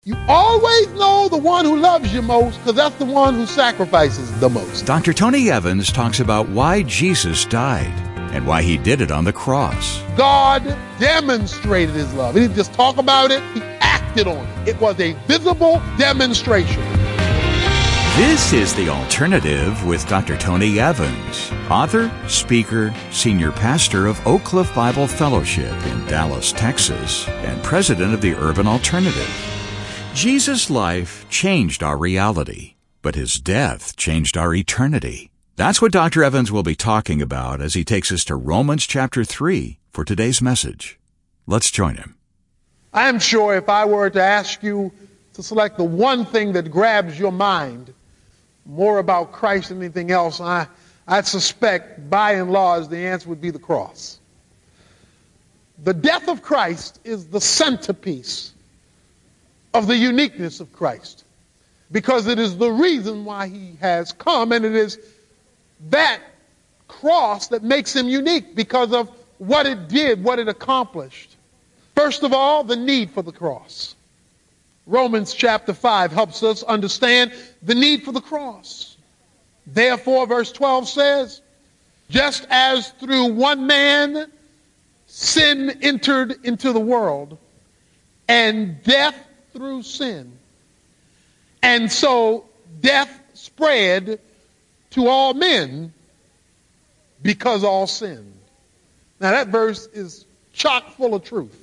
You always know the one who loves you most because that's the one who sacrifices the most. Dr. Tony Evans talks about why Jesus died and why he did it on the cross. God demonstrated his love. He didn't just talk about it, he acted on it. It was a visible demonstration. This is The Alternative with Dr. Tony Evans, author, speaker, senior pastor of Oak Cliff Bible Fellowship in Dallas, Texas, and president of the Urban Alternative. Jesus' life changed our reality, but his death changed our eternity. That's what Dr. Evans will be talking about as he takes us to Romans chapter 3 for today's message. Let's join him. I am sure if I were to ask you to select the one thing that grabs your mind more about Christ than anything else, I'd suspect by and large the answer would be the cross. The death of Christ is the centerpiece of the uniqueness of Christ, because it is the reason why he has come, and it is that cross that makes him unique because of what it did, what it accomplished. First of all, the need for the cross. Romans chapter 5 helps us understand the need for the cross. Therefore, verse 12 says, just as through one man sin entered into the world, and death through sin, and so death spread to all men because all sinned. Now that verse is chock full of truth.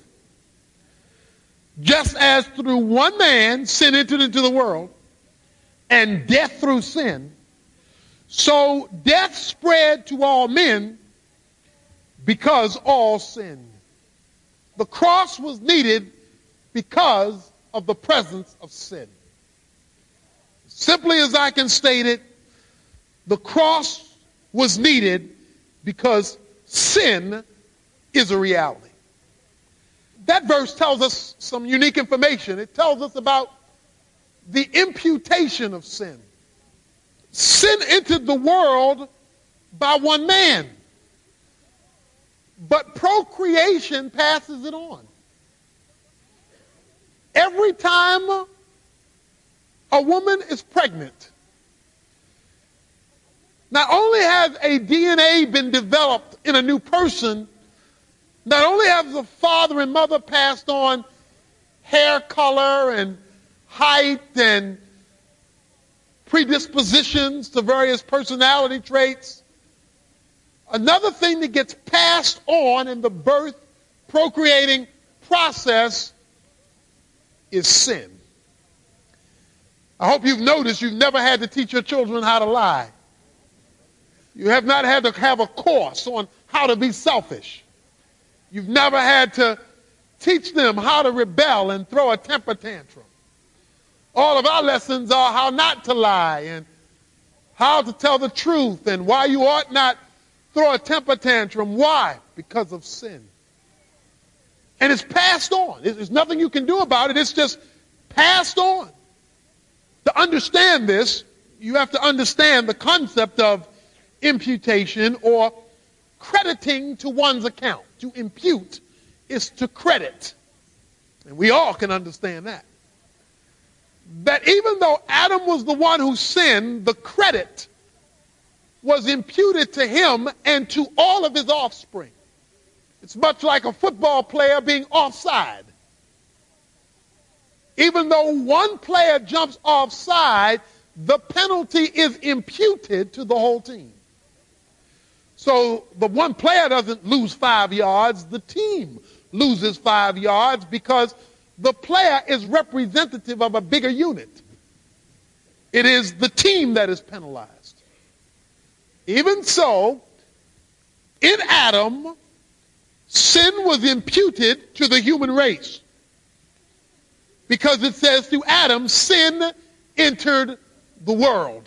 Just as through one man sin entered into the world, and death through sin, so death spread to all men because all sinned. The cross was needed because of the presence of sin. Simply as I can state it, the cross was needed because sin is a reality. That verse tells us some unique information. It tells us about the imputation of sin. Sin entered the world by one man, but procreation passes it on. Every time a woman is pregnant, not only has a DNA been developed in a new person, not only have the father and mother passed on hair color and height and predispositions to various personality traits, another thing that gets passed on in the birth procreating process is sin. I hope you've noticed you've never had to teach your children how to lie. You have not had to have a course on how to be selfish. You've never had to teach them how to rebel and throw a temper tantrum. All of our lessons are how not to lie and how to tell the truth and why you ought not throw a temper tantrum. Why? Because of sin. And it's passed on. There's nothing you can do about it. It's just passed on. To understand this, you have to understand the concept of imputation or crediting to one's account. To impute is to credit. And we all can understand that. That even though Adam was the one who sinned, the credit was imputed to him and to all of his offspring. It's much like a football player being offside. Even though one player jumps offside, the penalty is imputed to the whole team. So the one player doesn't lose 5 yards, the team loses 5 yards because the player is representative of a bigger unit. It is the team that is penalized. Even so, in Adam, sin was imputed to the human race. Because it says through Adam, sin entered the world.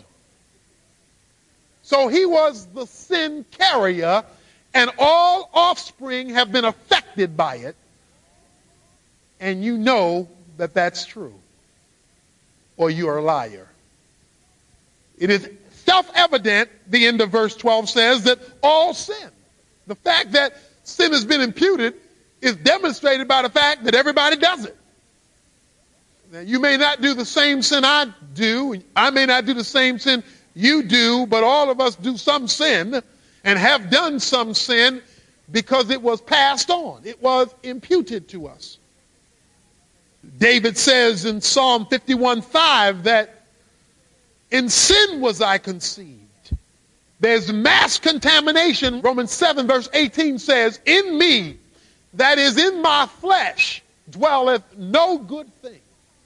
So he was the sin carrier, and all offspring have been affected by it. And you know that that's true, or you are a liar. It is self-evident, the end of verse 12 says, that all sin. The fact that sin has been imputed is demonstrated by the fact that everybody does it. Now, you may not do the same sin I do. I may not do the same sin you do, but all of us do some sin and have done some sin because it was passed on. It was imputed to us. David says in Psalm 51:5 that in sin was I conceived. There's mass contamination. Romans 7 verse 18 says, in me, that is in my flesh, dwelleth no good thing.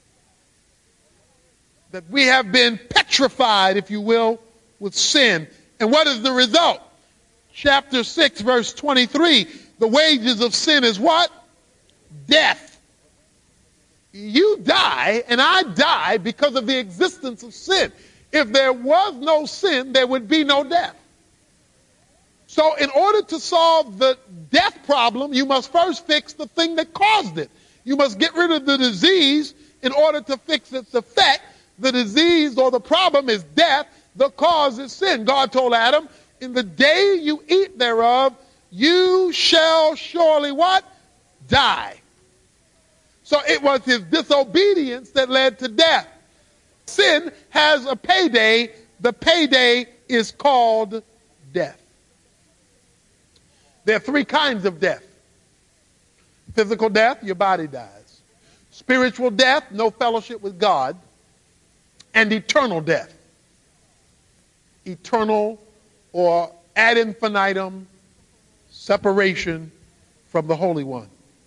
That we have been petrified, if you will, with sin. And what is the result? Chapter 6 verse 23, the wages of sin is what? Death. You die and I die because of the existence of sin. If there was no sin, there would be no death. So in order to solve the death problem, you must first fix the thing that caused it. You must get rid of the disease in order to fix its effect. The disease or the problem is death. The cause is sin. God told Adam, in the day you eat thereof, you shall surely what? Die. So it was his disobedience that led to death. Sin has a payday. The payday is called death. There are three kinds of death. Physical death, your body dies. Spiritual death, no fellowship with God. And eternal death. Eternal or ad infinitum separation from the Holy One.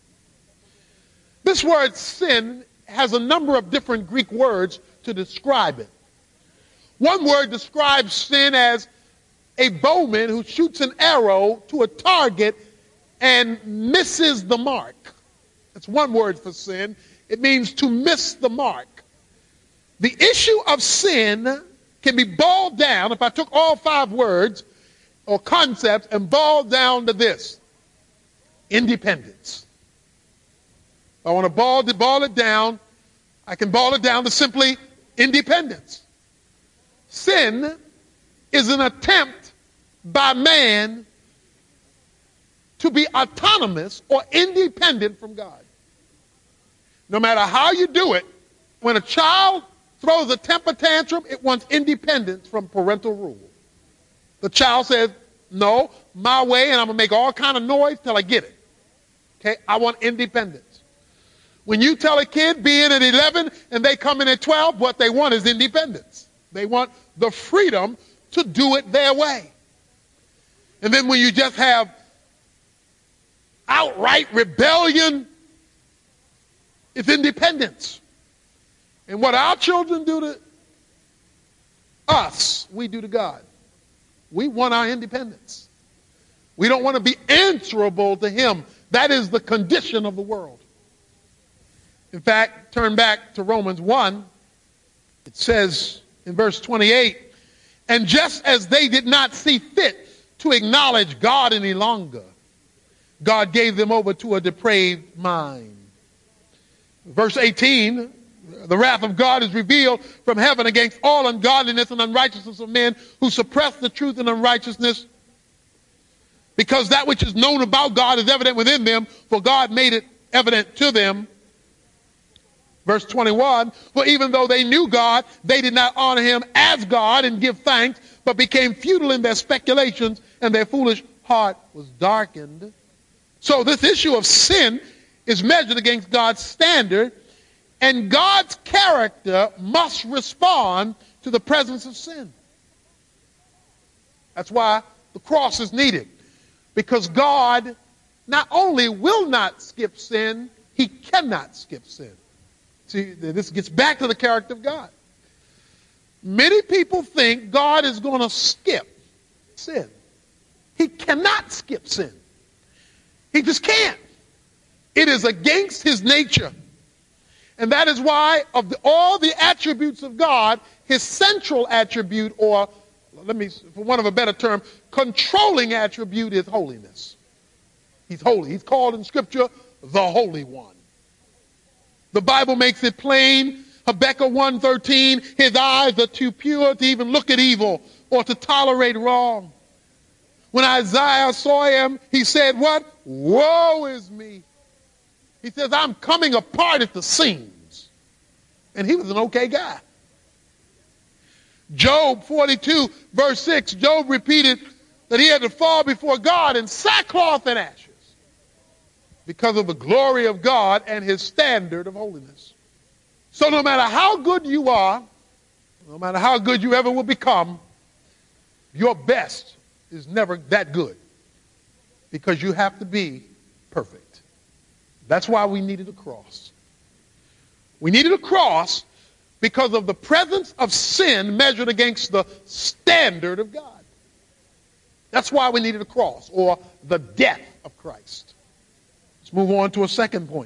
This word sin has a number of different Greek words to describe it. One word describes sin as a bowman who shoots an arrow to a target and misses the mark. That's one word for sin. It means to miss the mark. The issue of sin can be boiled down, if I took all 5 words or concepts and boiled down to this: independence. If I want to boil it down, I can boil it down to simply independence. Sin is an attempt by man to be autonomous or independent from God. No matter how you do it, when a child throws a temper tantrum, it wants independence from parental rule. The child says, no, my way, and I'm going to make all kind of noise till I get it. Okay, I want independence. When you tell a kid be in at 11 and they come in at 12, what they want is independence. They want the freedom to do it their way. And then when you just have outright rebellion, it's independence. And what our children do to us, we do to God. We want our independence. We don't want to be answerable to him. That is the condition of the world. In fact, turn back to Romans 1. It says in verse 28, and just as they did not see fit to acknowledge God any longer, God gave them over to a depraved mind. Verse 18, the wrath of God is revealed from heaven against all ungodliness and unrighteousness of men who suppress the truth in unrighteousness, because that which is known about God is evident within them, for God made it evident to them. Verse 21, for even though they knew God, they did not honor him as God and give thanks, but became futile in their speculations, and their foolish heart was darkened. So this issue of sin is measured against God's standard, and God's character must respond to the presence of sin. That's why the cross is needed, because God not only will not skip sin, he cannot skip sin. See, this gets back to the character of God. Many people think God is going to skip sin. He cannot skip sin. He just can't. It is against his nature. And that is why of all the attributes of God, his central attribute, or for want of a better term, controlling attribute is holiness. He's holy. He's called in Scripture the Holy One. The Bible makes it plain. Habakkuk 1:13, his eyes are too pure to even look at evil or to tolerate wrong. When Isaiah saw him, he said, what? Woe is me. He says, I'm coming apart at the seams. And he was an okay guy. Job 42, verse 6, Job repeated that he had to fall before God in sackcloth and ashes because of the glory of God and his standard of holiness. So no matter how good you are, no matter how good you ever will become, your best is never that good because you have to be perfect. That's why we needed a cross. We needed a cross because of the presence of sin measured against the standard of God. That's why we needed a cross, or the death of Christ. Let's move on to a second point.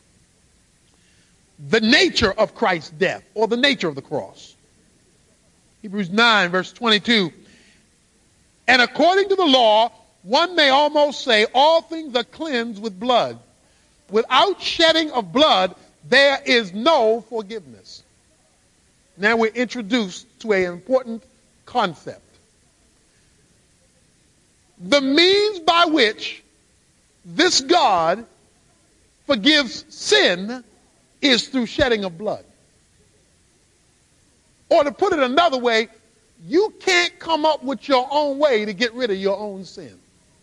The nature of Christ's death, or the nature of the cross. Hebrews 9, verse 22. And according to the law, one may almost say all things are cleansed with blood. Without shedding of blood, there is no forgiveness. Now we're introduced to an important concept. The means by which this God forgives sin is through shedding of blood. Or to put it another way, you can't come up with your own way to get rid of your own sin.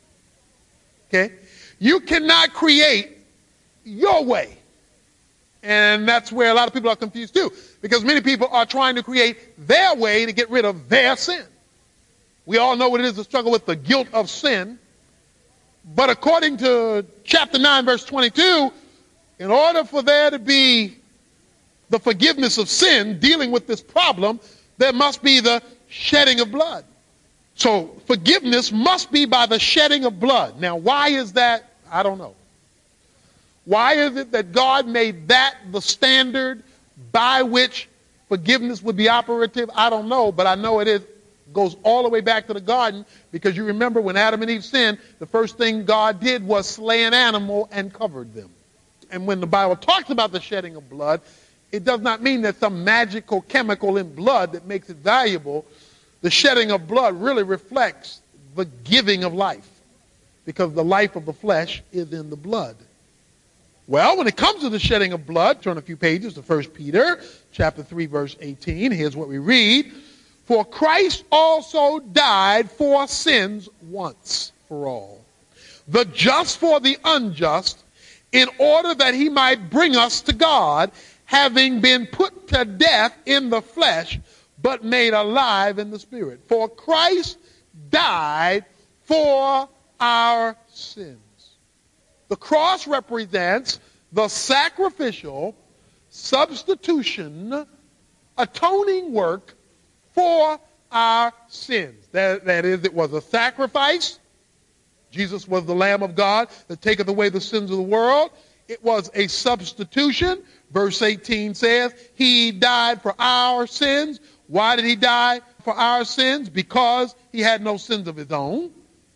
Okay? You cannot create your way. And that's where a lot of people are confused too, because many people are trying to create their way to get rid of their sin. We all know what it is to struggle with the guilt of sin. But according to chapter 9, verse 22, in order for there to be the forgiveness of sin, dealing with this problem, there must be the shedding of blood. So forgiveness must be by the shedding of blood. Now, why is that? I don't know. Why is it that God made that the standard by which forgiveness would be operative? I don't know, but I know it goes all the way back to the garden, because you remember when Adam and Eve sinned, the first thing God did was slay an animal and covered them. And when the Bible talks about the shedding of blood, it does not mean that some magical chemical in blood that makes it valuable. The shedding of blood really reflects the giving of life, because the life of the flesh is in the blood. Well, when it comes to the shedding of blood, turn a few pages to 1 Peter chapter 3, verse 18. Here's what we read. For Christ also died for sins once for all, the just for the unjust, in order that he might bring us to God, having been put to death in the flesh, but made alive in the spirit. For Christ died for our sins. The cross represents the sacrificial, substitution, atoning work for our sins. That is, it was a sacrifice. Jesus was the Lamb of God that taketh away the sins of the world. It was a substitution. Verse 18 says, he died for our sins. Why did he die for our sins? Because he had no sins of his own.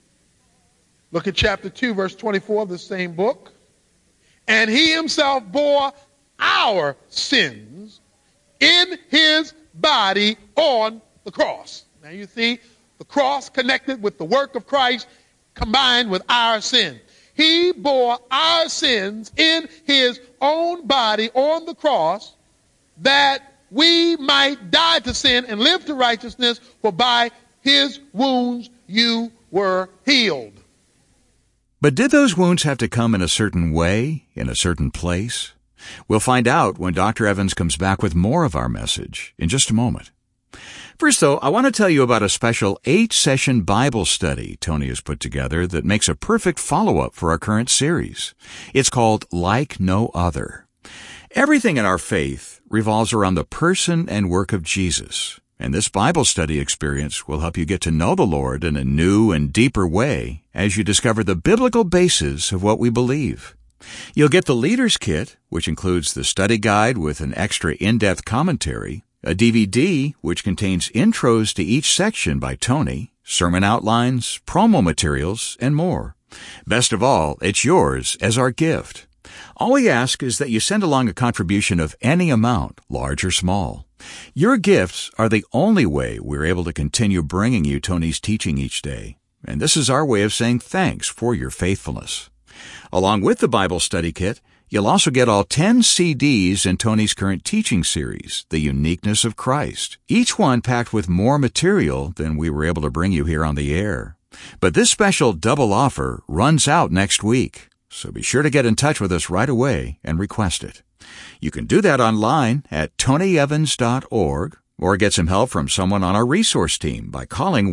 Look at chapter 2, verse 24 of the same book. And he himself bore our sins in his body on the cross. Now you see, the cross connected with the work of Christ combined with our sin. He bore our sins in his own body on the cross that we might die to sin and live to righteousness, for by his wounds you were healed. But did those wounds have to come in a certain way, in a certain place? We'll find out when Dr. Evans comes back with more of our message in just a moment. First, though, I want to tell you about a special 8-session Bible study Tony has put together that makes a perfect follow-up for our current series. It's called Like No Other. Everything in our faith revolves around the person and work of Jesus, and this Bible study experience will help you get to know the Lord in a new and deeper way as you discover the biblical basis of what we believe. You'll get the Leader's Kit, which includes the study guide with an extra in-depth commentary, a DVD which contains intros to each section by Tony, sermon outlines, promo materials, and more. Best of all, it's yours as our gift. All we ask is that you send along a contribution of any amount, large or small. Your gifts are the only way we're able to continue bringing you Tony's teaching each day, and this is our way of saying thanks for your faithfulness. Along with the Bible Study Kit, You'll also get all 10 CDs in Tony's current teaching series, The Uniqueness of Christ, each one packed with more material than we were able to bring you here on the air. But this special double offer runs out next week, so be sure to get in touch with us right away and request it. You can do that online at tonyevans.org or get some help from someone on our resource team by calling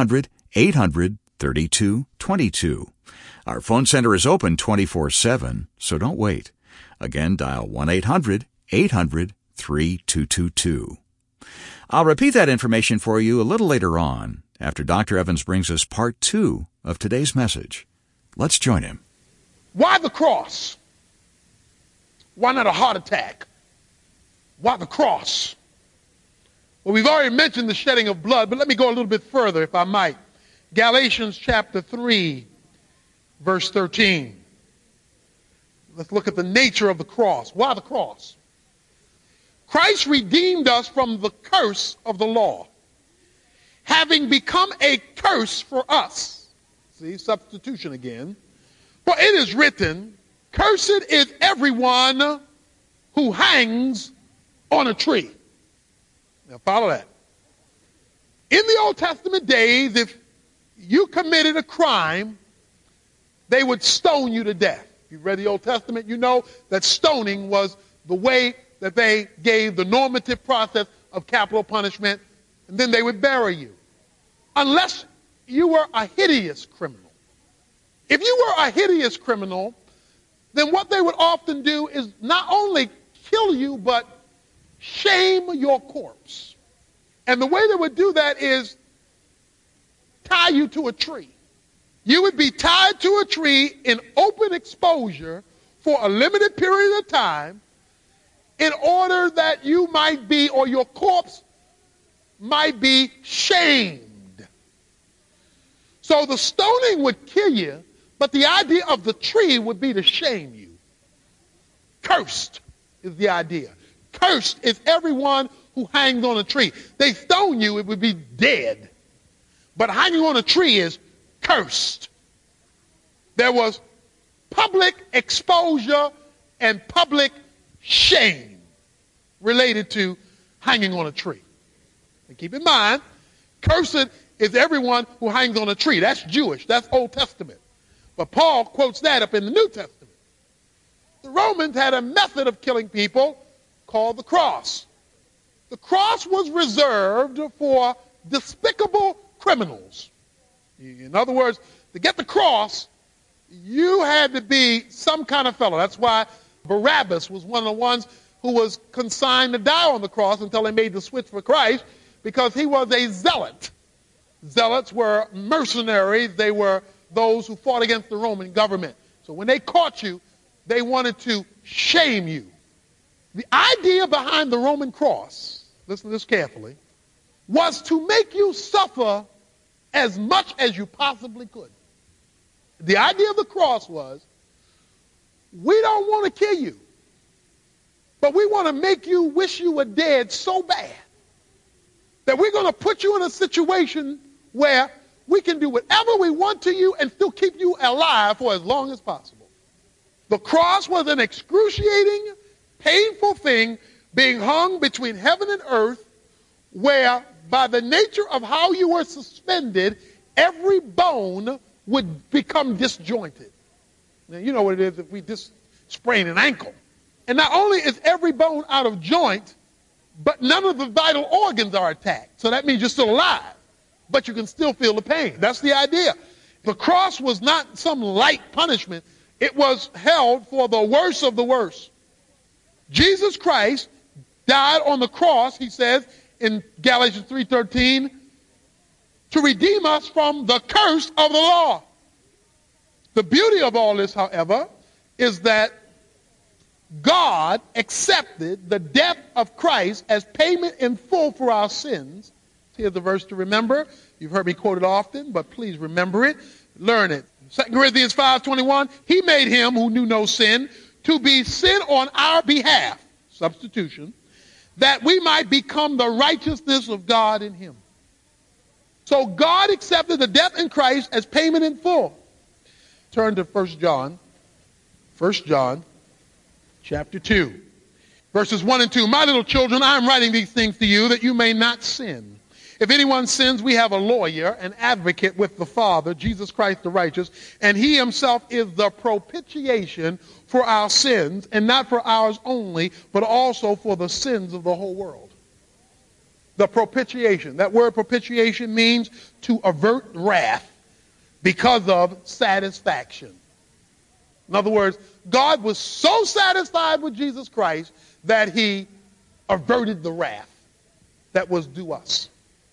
1-800-800-3222. Our phone center is open 24/7, so don't wait. Again, dial 1-800-800-3222. I'll repeat that information for you a little later on, after Dr. Evans brings us part 2 of today's message. Let's join him. Why the cross? Why not a heart attack? Why the cross? Well, we've already mentioned the shedding of blood, but let me go a little bit further, if I might. Galatians chapter 3, verse 13. Let's look at the nature of the cross. Why the cross? Christ redeemed us from the curse of the law, having become a curse for us. See, substitution again. For it is written, cursed is everyone who hangs on a tree. Now follow that. In the Old Testament days, if you committed a crime, they would stone you to death. If you read the Old Testament, you know that stoning was the way that they gave the normative process of capital punishment, and then they would bury you. Unless you were a hideous criminal. If you were a hideous criminal, then what they would often do is not only kill you, but shame your corpse. And the way they would do that is tie you to a tree. You would be tied to a tree in open exposure for a limited period of time in order that you might be, or your corpse might be, shamed. So the stoning would kill you, but the idea of the tree would be to shame you. Cursed is the idea. Cursed is everyone who hangs on a tree. They stone you, it would be dead. But hanging on a tree is cursed. There was public exposure and public shame related to hanging on a tree. And keep in mind, cursed is everyone who hangs on a tree. That's Jewish. That's Old Testament. But Paul quotes that up in the New Testament. The Romans had a method of killing people called the cross. The cross was reserved for despicable criminals. In other words, to get the cross, you had to be some kind of fellow. That's why Barabbas was one of the ones who was consigned to die on the cross until they made the switch for Christ, because he was a zealot. Zealots were mercenaries. They were those who fought against the Roman government. So when they caught you, they wanted to shame you. The idea behind the Roman cross, listen to this carefully, was to make you suffer as much as you possibly could. The idea of the cross was, we don't want to kill you, but we want to make you wish you were dead so bad that we're going to put you in a situation where we can do whatever we want to you and still keep you alive for as long as possible. The cross was an excruciating, painful thing being hung between heaven and earth, where by the nature of how you were suspended, every bone would become disjointed. Now, you know what it is if we just sprain an ankle. And not only is every bone out of joint, but none of the vital organs are attacked. So that means you're still alive, but you can still feel the pain. That's the idea. The cross was not some light punishment. It was held for the worst of the worst. Jesus Christ died on the cross, he says in Galatians 3:13, to redeem us from the curse of the law. The beauty of all this, however, is that God accepted the death of Christ as payment in full for our sins. Here's the verse to remember. You've heard me quote it often, but please remember it. Learn it. 2 Corinthians 5:21, he made him who knew no sin to be sin on our behalf, substitution, that we might become the righteousness of God in him. So God accepted the death in Christ as payment in full. Turn to 1 John. 1 John chapter 2, verses 1 and 2. My little children, I am writing these things to you that you may not sin. If anyone sins, we have a lawyer, an advocate with the Father, Jesus Christ the righteous, and he himself is the propitiation for our sins, and not for ours only, but also for the sins of the whole world. The propitiation. That word propitiation means to avert wrath because of satisfaction. In other words, God was so satisfied with Jesus Christ that he averted the wrath that was due us.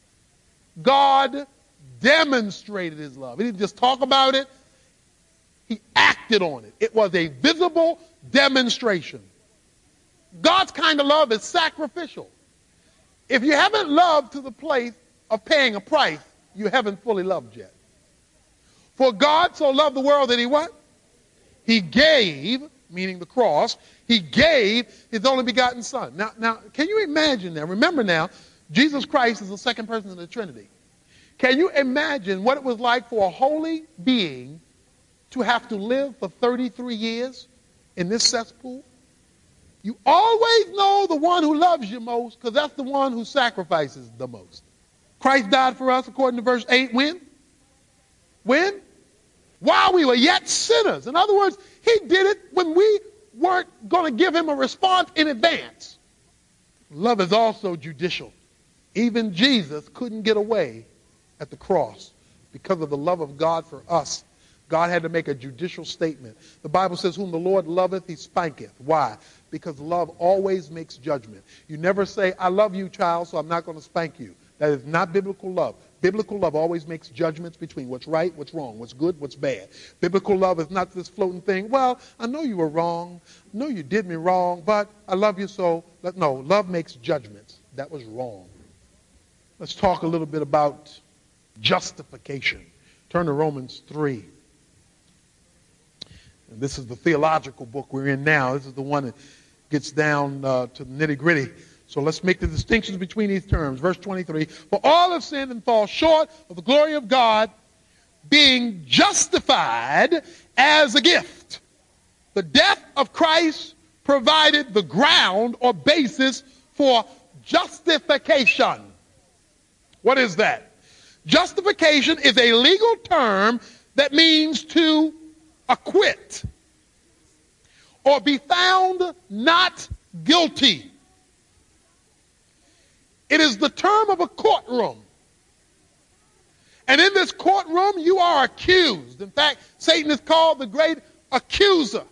God demonstrated his love. He didn't just talk about it. He acted on it. It was a visible demonstration. God's kind of love is sacrificial. If you haven't loved to the place of paying a price, you haven't fully loved yet. For God so loved the world that he what? He gave, meaning the cross, he gave his only begotten son. Now, can you imagine that? Remember now, Jesus Christ is the second person of the Trinity. Can you imagine what it was like for a holy being to have to live for 33 years in this cesspool? You always know the one who loves you most because that's the one who sacrifices the most. Christ died for us, according to verse 8, when? When? While we were yet sinners. In other words, he did it when we weren't going to give him a response in advance. Love is also judicial. Even Jesus couldn't get away at the cross because of the love of God for us. God had to make a judicial statement. The Bible says, whom the Lord loveth, he spanketh. Why? Because love always makes judgment. You never say, I love you, child, so I'm not going to spank you. That is not biblical love. Biblical love always makes judgments between what's right, what's wrong, what's good, what's bad. Biblical love is not this floating thing. Well, I know you were wrong. I know you did me wrong, but I love you so. No, love makes judgments. That was wrong. Let's talk a little bit about justification. Turn to Romans 3. And this is the theological book we're in now. This is the one that gets down to the nitty-gritty. So let's make the distinctions between these terms. Verse 23, for all have sinned and fall short of the glory of God, being justified as a gift. The death of Christ provided the ground or basis for justification. What is that? Justification is a legal term that means to acquit or be found not guilty. It is the term of a courtroom. And in this courtroom, you are accused. In fact, Satan is called the great accuser.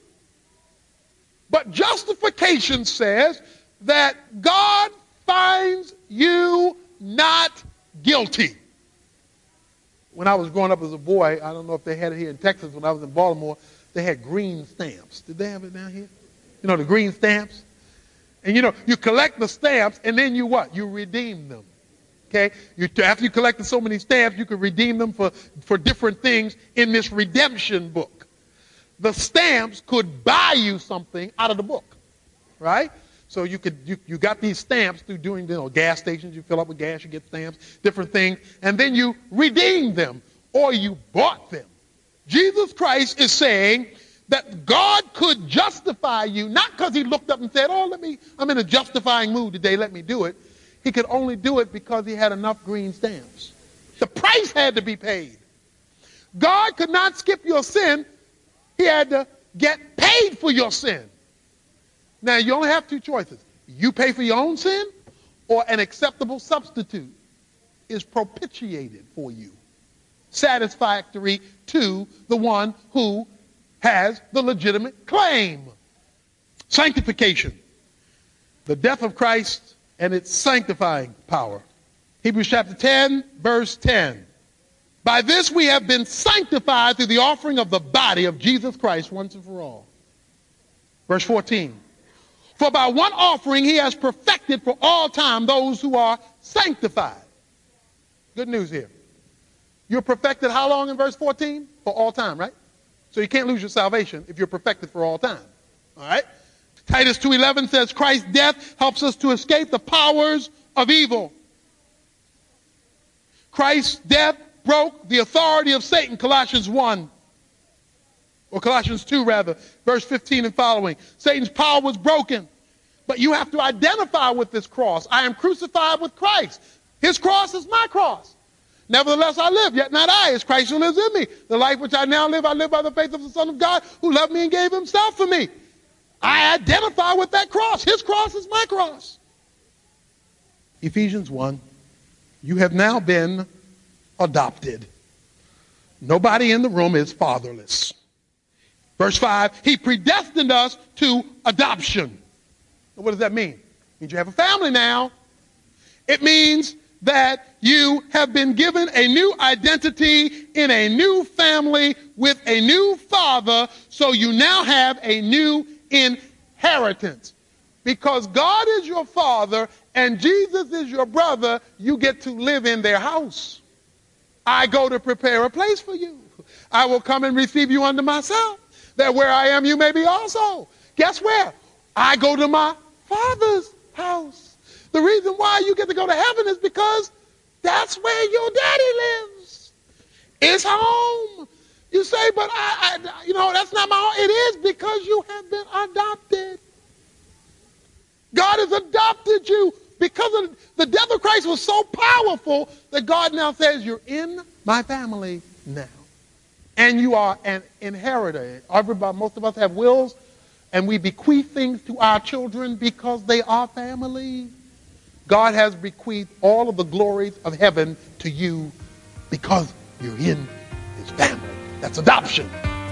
But justification says that God finds you not guilty. When I was growing up as a boy, I don't know if they had it here in Texas, when I was in Baltimore, they had green stamps. Did they have it down here? You know, the green stamps? And you know, you collect the stamps and then you what? You redeem them. Okay? After you collected so many stamps, you could redeem them for different things in this redemption book. The stamps could buy you something out of the book. Right? So you got these stamps through doing, gas stations. You fill up with gas, you get stamps, different things, and then you redeem them or you bought them. Jesus Christ is saying that God could justify you, not because he looked up and said, I'm in a justifying mood today, let me do it. He could only do it because he had enough green stamps. The price had to be paid. God could not skip your sin. He had to get paid for your sin. Now, you only have two choices. You pay for your own sin, or an acceptable substitute is propitiated for you, satisfactory to the one who has the legitimate claim. Sanctification. The death of Christ and its sanctifying power. Hebrews chapter 10, verse 10. By this we have been sanctified through the offering of the body of Jesus Christ once and for all. Verse 14. For by one offering he has perfected for all time those who are sanctified. Good news here. You're perfected how long in verse 14? For all time, right? So you can't lose your salvation if you're perfected for all time. All right? Titus 2:11 says Christ's death helps us to escape the powers of evil. Christ's death broke the authority of Satan, Colossians 1. or Colossians 2 rather, verse 15 and following. Satan's power was broken. But you have to identify with this cross. I am crucified with Christ. His cross is my cross. Nevertheless I live, yet not I, it's Christ who lives in me. The life which I now live, I live by the faith of the Son of God who loved me and gave himself for me. I identify with that cross. His cross is my cross. Ephesians 1, you have now been adopted. Nobody in the room is fatherless. Verse 5, he predestined us to adoption. What does that mean? It means you have a family now. It means that you have been given a new identity in a new family with a new father, so you now have a new inheritance. Because God is your father and Jesus is your brother, you get to live in their house. I go to prepare a place for you. I will come and receive you unto myself, that where I am you may be also. Guess where? I go to my Father's house. The reason why you get to go to heaven is because that's where your daddy lives. It's home. You say, but that's not my home. It is because you have been adopted. God has adopted you because of the death of Christ was so powerful that God now says you're in my family now. And you are an inheritor. Most of us have wills, and we bequeath things to our children because they are family. God has bequeathed all of the glories of heaven to you because you're in his family. That's adoption.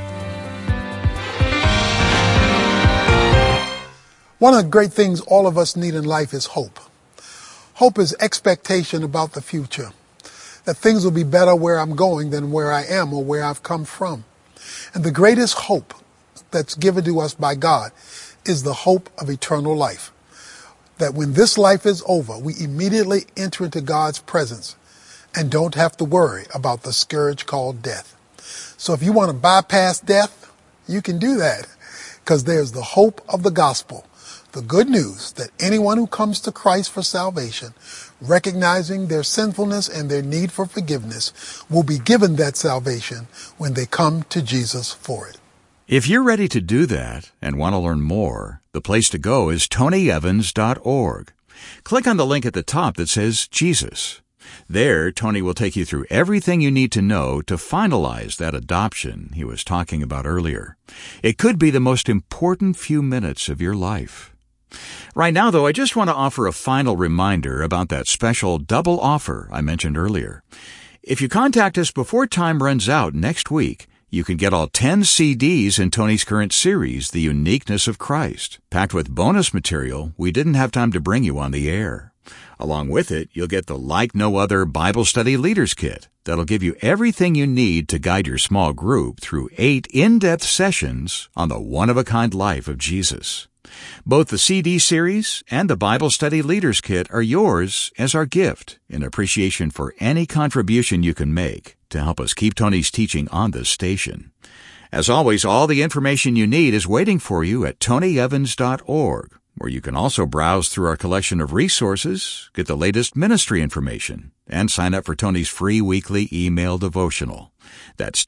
One of the great things all of us need in life is hope. Hope is expectation about the future, that things will be better where I'm going than where I am or where I've come from. And the greatest hope that's given to us by God is the hope of eternal life. That when this life is over, we immediately enter into God's presence and don't have to worry about the scourge called death. So if you want to bypass death, you can do that because there's the hope of the gospel. The good news that anyone who comes to Christ for salvation, recognizing their sinfulness and their need for forgiveness, will be given that salvation when they come to Jesus for it. If you're ready to do that and want to learn more, the place to go is tonyevans.org. Click on the link at the top that says Jesus. There, Tony will take you through everything you need to know to finalize that adoption he was talking about earlier. It could be the most important few minutes of your life. Right now, though, I just want to offer a final reminder about that special double offer I mentioned earlier. If you contact us before time runs out next week, you can get all 10 CDs in Tony's current series, The Uniqueness of Christ, packed with bonus material we didn't have time to bring you on the air. Along with it, you'll get the Like No Other Bible Study Leaders Kit that'll give you everything you need to guide your small group through 8 in-depth sessions on the one-of-a-kind life of Jesus. Both the CD series and the Bible Study Leaders Kit are yours as our gift in appreciation for any contribution you can make to help us keep Tony's teaching on this station. As always, all the information you need is waiting for you at tonyevans.org, where you can also browse through our collection of resources, get the latest ministry information, and sign up for Tony's free weekly email devotional. That's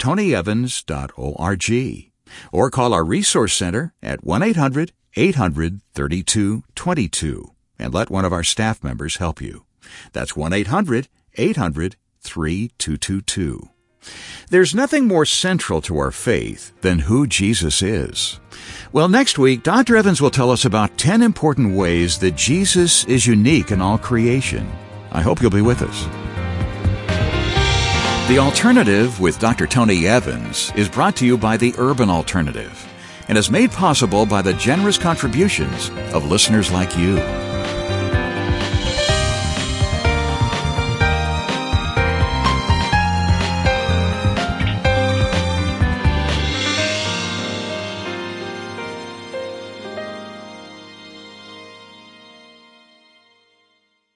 tonyevans.org. Or call our Resource Center at 1-800-800-3222 and let one of our staff members help you. That's 1-800-800-3222. There's nothing more central to our faith than who Jesus is. Well, next week, Dr. Evans will tell us about 10 important ways that Jesus is unique in all creation. I hope you'll be with us. The Alternative with Dr. Tony Evans is brought to you by the Urban Alternative and is made possible by the generous contributions of listeners like you.